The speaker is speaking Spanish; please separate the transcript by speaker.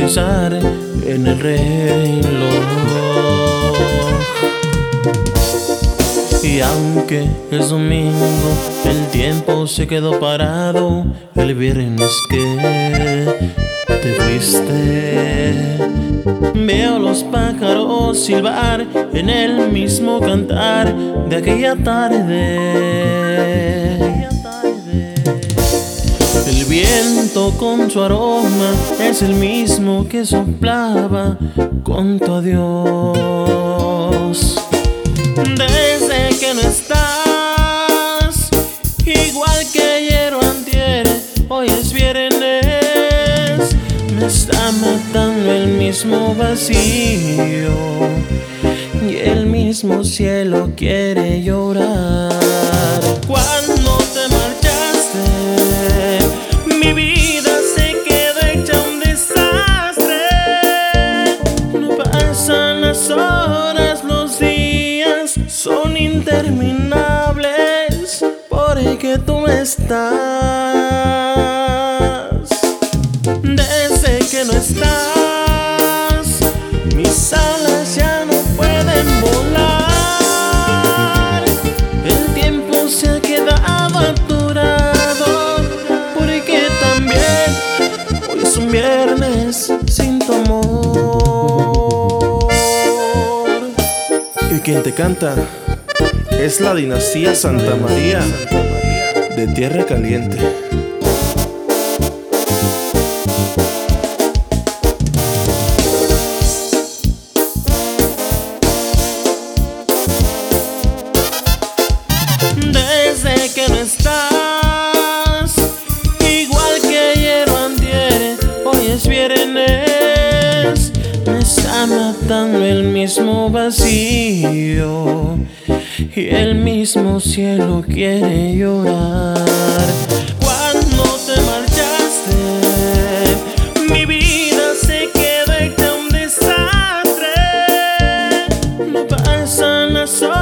Speaker 1: precisar en el reloj. Y aunque es domingo, el tiempo se quedó parado el viernes que te fuiste. Veo los pájaros silbar en el mismo cantar de aquella tarde. El viento con su aroma es el mismo que soplaba con tu adiós. Desde que no estás, igual que ayer o antier, hoy es viernes. Me está matando el mismo vacío y el mismo cielo quiere llorar. Cuando te marchaste, mi vida se quedó hecha un desastre. No pasan las horas, los días son interminables porque tú no estás. Desde que no estás, mis alas ya no pueden volar. El tiempo se ha quedado aturado porque también hoy es un viernes sin tu amor.
Speaker 2: Y quien te canta es la dinastía Santa María de Tierra Caliente.
Speaker 1: Desde que no estás, igual que ayer o antier, hoy es viernes. Me está matando el mismo vacío y el mismo cielo quiere llorar. Cuando te marchaste, mi vida se quedó hecha un desastre. No pasan las horas,